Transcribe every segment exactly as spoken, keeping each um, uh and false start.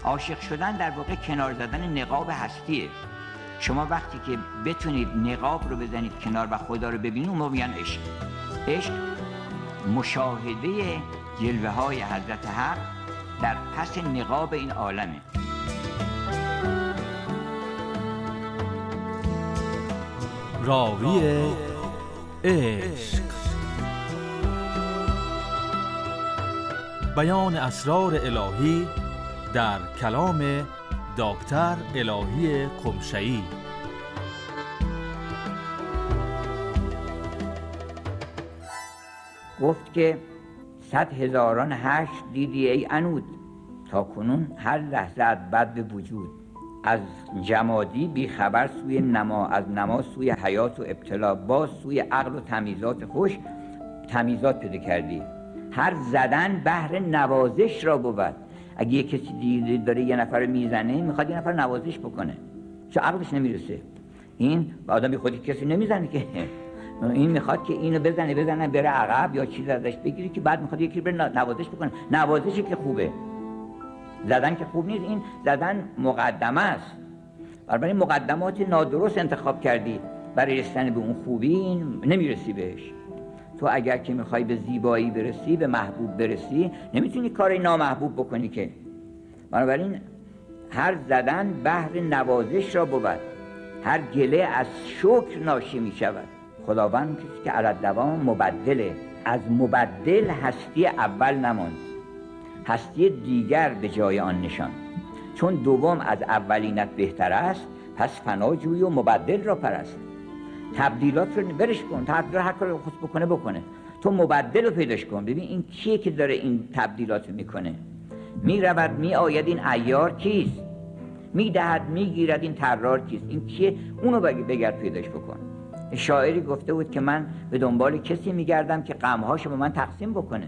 عاشق شدن در واقع کنار زدن نقاب هستیه. شما وقتی که بتونید نقاب رو بزنید کنار و خدا رو ببینید، اون موقع میگن عشق. عشق مشاهده جلوه های حضرت حق در پس نقاب این عالمه. راوی عشق، بیان اسرار الهی در کلام دکتر الهی قمشه‌ای. گفت که صد هزاران هشت دیدی ای عنود، تا کنون هر لحظه از بد به وجود. از جمادی بی خبر سوی نما، از نما سوی حیات و ابتلا، باز سوی عقل و تمیزات خوش تمیزات پیدا کردی. هر زدن بهر نوازش را بود. اگه یه کسی دیده داره یه نفر میزنه، میخواد یه نفر نوازش بکنه، چون عقلش نمیرسه. این به آدم خودی کسی نمیزنه که این میخواد که اینو بزنه بزنه بره عقب یا چیز ازش بگیری که بعد میخواد یکی بره نوازش بکنه. نوازشی که خوبه، زدن که خوب نیست. این زدن مقدمه است. برای مقدمات نادرست انتخاب کردی برای رسیدن به اون خوبی، این نمیرسی بهش. تو اگر که میخوای به زیبایی برسی، به محبوب برسی، نمیتونی کاری نامحبوب بکنی که. بنابراین هر زدن بهر نوازش را بود، هر گله از شکر ناشی میشود. خداوند کسی که علی دوام مبدله، از مبدل هستی اول نماند، هستی دیگر به جای آن نشان. چون دوم از اولینت بهتر است، پس فنا جوی و مبدل را پرست. تبدیلات رو برش کن، تبدیل هر کار خود بکنه بکنه، تو مبدل رو پیداش کن. ببین این کیه که داره این تبدیلات رو میکنه؟ می رود می آید این عیار کیست؟ می دهد می گیرد این طرار کیست؟ این کیه؟ اونو بگرد پیداش بکن. شاعری گفته بود که من به دنبال کسی میگردم که غمهاشو با من تقسیم بکنه،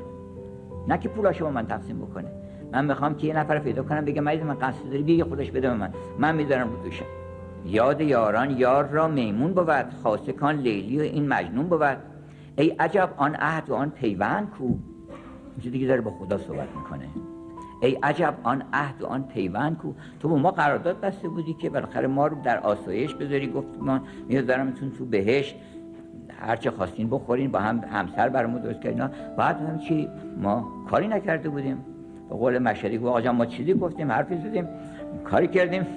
نه که پولاشو با من تقسیم بکنه. من میخوام که یه نفر پیدا کنم بگه مریض من قصد داری بیا خودش بده به من، من میذارم رو دوشم. یاد یاران یار را میمون بود، خاصه کان لیلی و این مجنون بود. ای عجب آن عهد و آن پیوند کو. اینجا دیگه داره با خدا صحبت میکنه. ای عجب آن عهد و آن پیوند کو. تو با ما قرارداد بسته بودی که بالاخره ما رو در آسایش بذاری. گفت من میذارمتون تو بهشت، هر چه خواستین بخورین، با هم همسر برامون درست کردین. بعد هم چی؟ ما کاری نکرده بودیم. به قول مشهدی گفت آقا جان ما چیزی گفتیم، حرفی زدیم، کاری کردیم،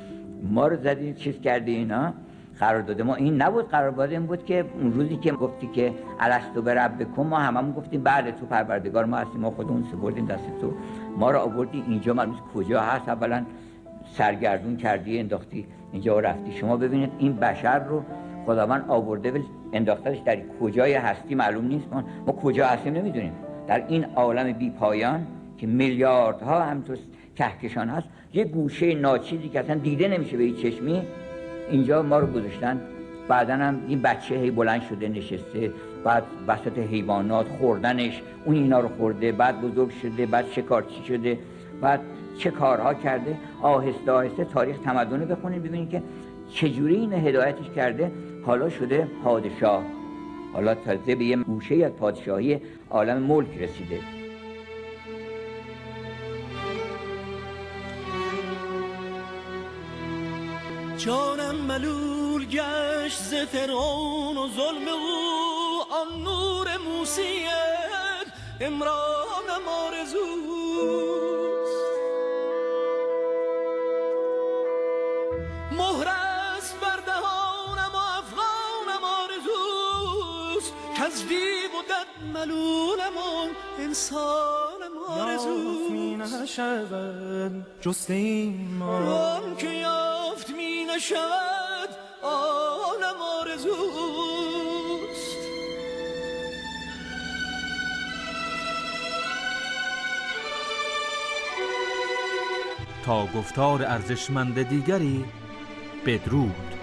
ما رو زدین چیز کردی. اینا قرارداد ما این نبود. قرارداد این بود که اون روزی که گفتی که الستو بربکم، ما هممون گفتیم بله تو پروردگار ما هستیم، ما خودمون سپردیم دست تو، ما رو آوردی اینجا، معلومه کجا هست، اولا سرگردون کردی انداختی اینجا و رفتی. شما ببینید این بشر رو خداوند آورده و انداختهش در کجای هستی معلوم نیست. ما, ما کجا هستیم نمیدونیم. در این عالم بی پایان که میلیاردها هم تو کهکشان هست، یه گوشه ناچیزی که اصلا دیده نمیشه به هیچ چشمی، اینجا ما رو گذاشتن. بعدن هم این بچه هی بلند شده نشسته، بعد وسط حیوانات خوردنش، اون اینا رو خورده، بعد بزرگ شده، بعد شکارچی شده، بعد چه کارها کرده. آهسته آهسته تاریخ تمدن رو بخونید ببینید که چجوری این هدایتش کرده. حالا شده پادشاه، حالا تازه به یه گوشه از پادشاهی عالم ملک رسیده. جانم ملول گشت ز فرعون و ظلم او، آن نور موسیت امرانم آرزوست. مهر است بر دهانم و افغانم آرزوست، کز دیو و دد ملولم و انسانم آرزوست. می نشود جست این ما، آن که یافت می نشود آنم آرزوست. تا گفتار ارزشمند دیگری بدرود.